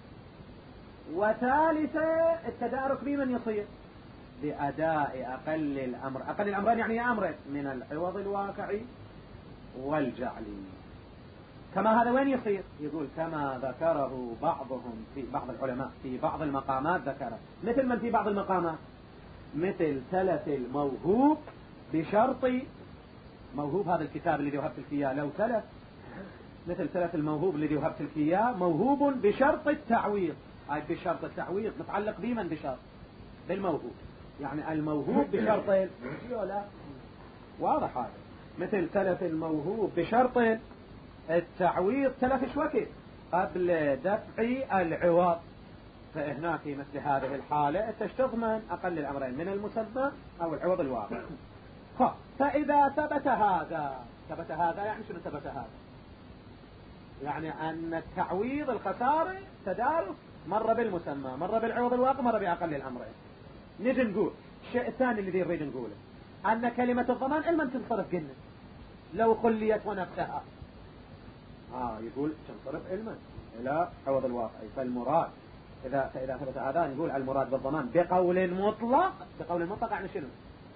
وثالثة التدارك بمن يصير؟ بأداء أقل الأمر، أقل الأمرين يعني أمرين من العوض الواقعي والجعلي. كما هذا وين يصير؟ يقول كما ذكره بعضهم في بعض العلماء في بعض المقامات ذكره، مثل من في بعض المقامات؟ مثل تلف الموهوب بشرط، موهوب هذا الكتاب الذي وهبت لك اياه لو تلف، مثل تلف الموهوب الذي وهبت لك اياه موهوب بشرط التعويض. هاي بشرط التعويض متعلق بمن؟ بشرط بالموهوب، يعني الموهوب بشرط لا واضح هذا. مثل تلف الموهوب بشرط التعويض، تلف شوكي قبل دفع العوض، فهناك في مثل هذه الحالة تستضمن أقل الأمرين من المسمى أو العوض الواقع. فإذا ثبت هذا، ثبت هذا يعني شنو ثبت هذا؟ يعني أن التعويض الخسارة تدارك مرة بالمسمى مرة بالعوض الواقع مرة بأقل الأمرين. نجي نقول الشيء الثاني الذي نريد نقوله أن كلمة الضمان علما تنصرف قلنا لو خليت ونفسها، آه يقول تنصرف علما إلى عوض الواقع. فالمراد إذا فإذا ثبت هذا نقول المراد بالضمان بقول مطلق. بقول مطلق يعني شنو؟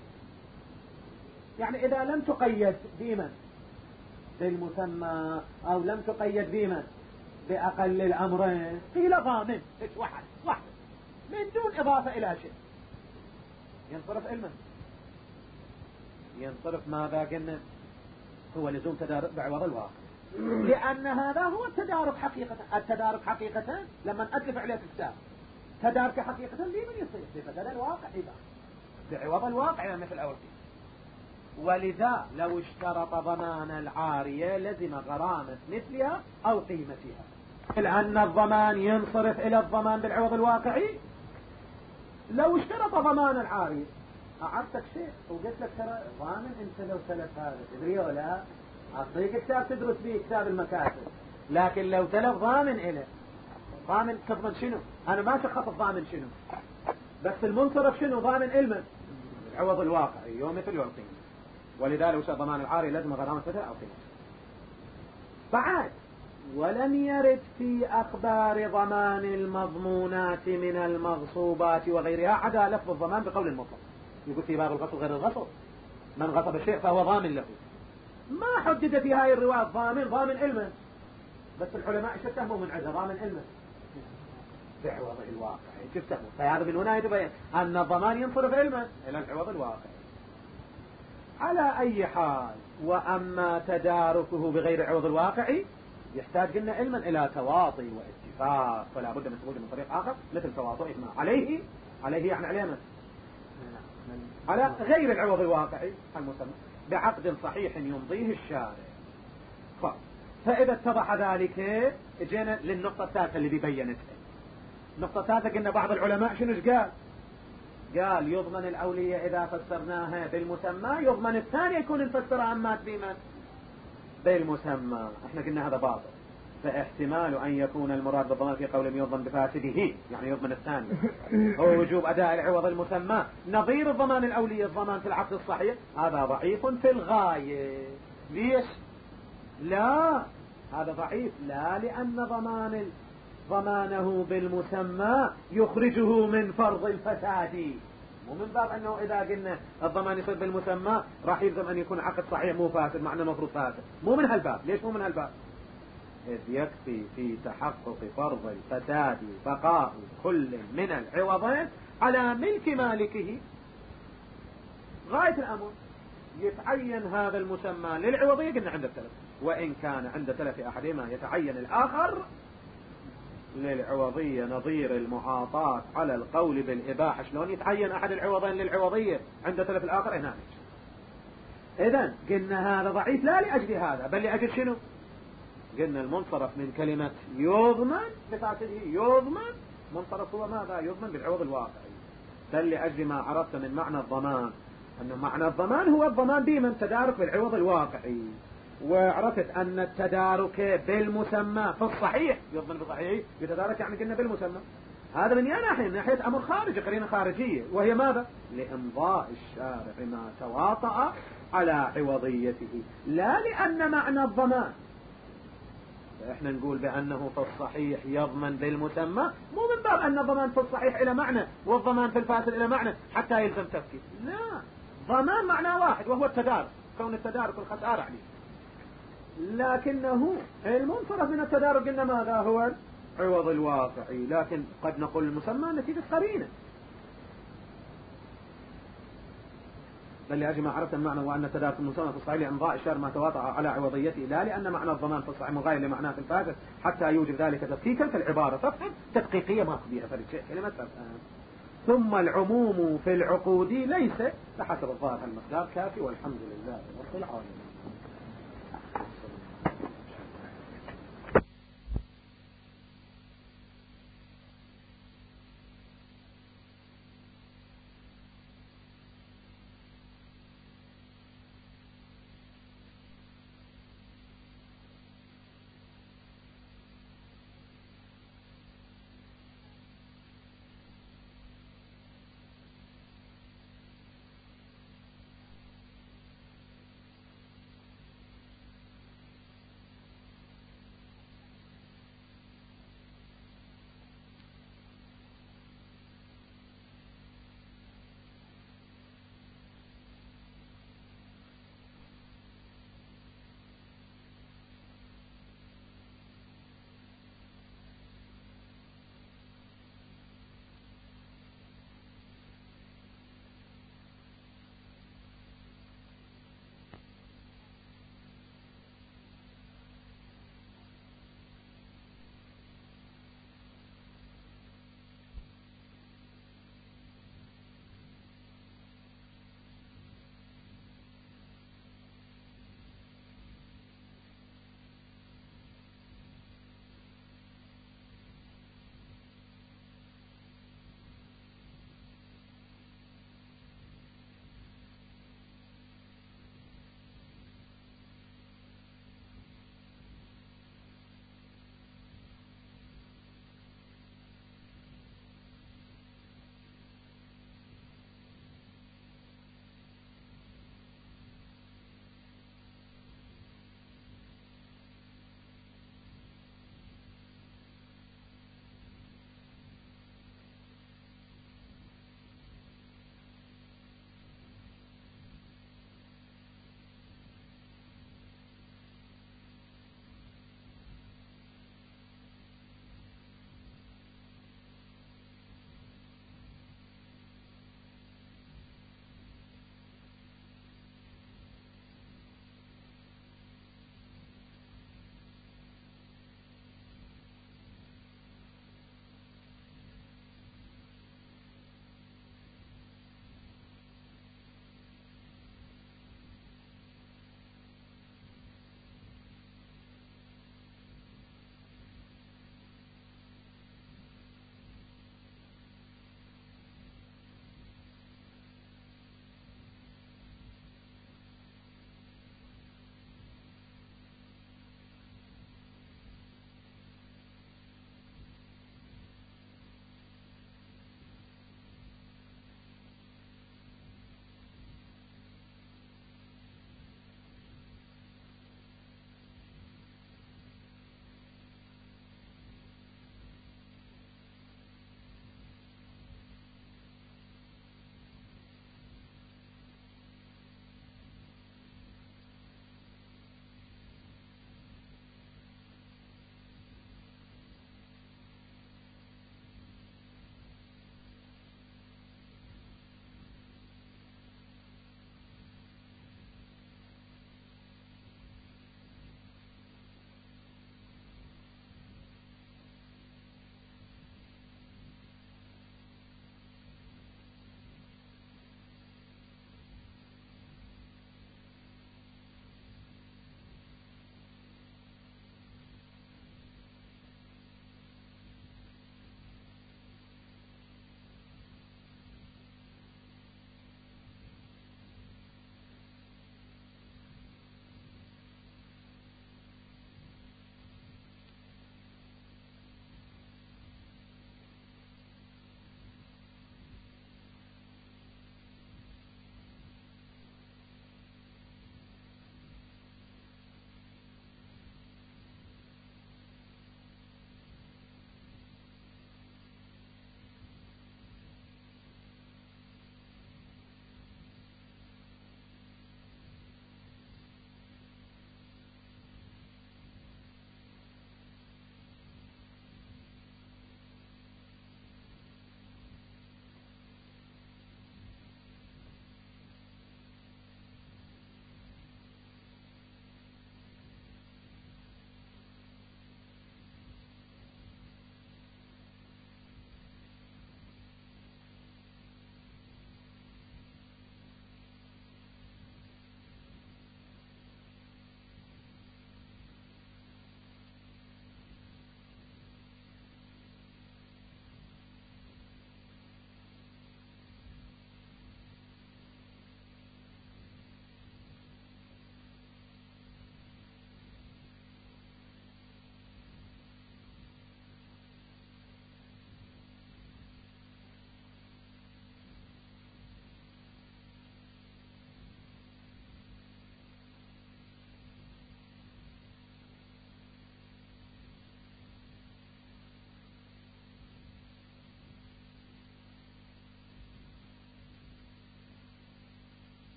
يعني إذا لم تقيد بمن؟ بالمسمى، أو لم تقيد بمن؟ بأقل الأمرين، قيل ضامن واحد واحد من دون إضافة إلى شيء، ينصرف علما. ينصرف ماذا قلنا؟ هو لزوم تدارك بعوض الواقع، لأن هذا هو التدارك حقيقة. التدارك حقيقة لما أتلف عليك الكتاب تدارك حقيقة لمن يصير؟ ببدل الواقع إذا بعوض الواقع مثل أول شيء. ولذا لو اشترط ضمان العارية لزم غرامة مثلها أو قيمتها، لأن الضمان ينصرف إلى الضمان بالعوض الواقعي. لو اشترط ضمان العارية، أعطتك شيء وقلت لك ترى ضامن أنت لو تلف هذا تدري ولا أعطيك كتاب تدرس به كتاب المكاسب، لكن لو تلف ضامن إله. ضامن تضمن شنو؟ أنا ما شخص الضامن شنو، بس المنصرف شنو؟ ضامن علما العوض الواقعي يوم مثل يوم قيمة. ولذلك وش ضمان العاري لازم غرامة مثل أو قيمة. بعد ولم يرد في أخبار ضمان المضمونات من المغصوبات وغيرها عدا لفظ الضمان بقول المطلق. يقول في باب الغصب غير الغصب، من غصب الشيء فهو ضامن له. ما حدد في هاي الرواية ضامن ضامن علما، بس العلماء شفتهموا من عزة ضامن علما بعوض الواقع. شفتهموا، فهذا من هنا يتبين أن الضمان ينصرف علما إلى العوض الواقع. على أي حال، وأما تداركه بغير عوض الواقعي يحتاج قلنا علما إلى تواطي واتفاق، فلا بد من ثبوت من طريق آخر مثل تواطئهما عليه. عليه يعني على من؟ على غير العوض الواقعي المسمى بعقد صحيح يمضيه الشارع. فإذا اتضح ذلك جينا للنقطة الثالثة اللي بيبينتها. النقطة الثالثة قلنا بعض العلماء شنو قال؟ قال يضمن الأولية إذا فسرناها بالمسمى، يضمن الثاني يكون نفسر عمات بمن؟ بالمسمى. احنا قلنا هذا باطل، فاحتمال أن يكون المراد بالضمان في قول يضمن بفاسده يعني يضمن الثاني هو وجوب أداء العوض المسمى نظير الضمان الأولية الضمان في العقد الصحيح، هذا ضعيف في الغاية. ليش؟ لا هذا ضعيف، لا لأن ضمان ضمانه بالمسمى يخرجه من فرض الفساد، مو من باب أنه إذا قلنا الضمان يصير بالمسمى راح يلزم أن يكون عقد صحيح مو فاسد، معنى مفروض فاسد. مو من هالباب. ليش مو من هالباب؟ إذ يكفي في تحقق فرض الفساد بقاء كل من العوضين على ملك مالكه. غاية الأمر يتعين هذا المسمى للعوضية قلنا عند التلف، وإن كان عند تلف أحدهما يتعين الآخر للعوضية نظير المعاطاة على القول بالإباحة. شلون يتعين أحد العوضين للعوضية عند تلف الآخر؟ هنا إذن قلنا هذا ضعيف لا لأجل هذا بل لأجل شنو؟ قلنا المنصرف من كلمة يضمن بفاسده، يضمن منصرف هو ماذا؟ يضمن بالعوض الواقعي، بل لأجل ما عرفت من معنى الضمان أنه معنى الضمان هو الضمان بمن؟ تدارك بالعوض الواقعي. وعرفت أن التدارك بالمسمى في الصحيح يضمن بصحيح يتدارك، يعني قلنا بالمسمى. هذا من ناحية من ناحية أمر خارجي، قرينة خارجية، وهي ماذا؟ لإمضاء الشارع ما تواطأ على عوضيته، لا لأن معنى الضمان. احنا نقول بأنه في الصحيح يضمن بالمسمى، مو من باب أن الضمان في الصحيح إلى معنى والضمان في الفاسد إلى معنى حتى يلزم تفكير، لا، ضمان معنى واحد وهو التدارك، كون التدارك الخسارة عليه. لكنه المنصرف من التدارك قلنا ماذا هو؟ عوض الواقعي. لكن قد نقول المسمى نتيجة قرينة، بل لأجل ما عرفت المعنى وأن التدارك المسمى في الصحيح لإمضاء الشارع ما تواطأ على عوضيته، لا لأن معنى الضمان في الصحيح مغاير لمعناه في الفاسد حتى يوجد ذلك تفكيكا، فالعبارة تفهم تدقيقية ما بها فرق شيء كلمة تفهم. ثم العموم في العقود ليس، فحسب الظاهر المقدار كافي، والحمد لله رب العالمين.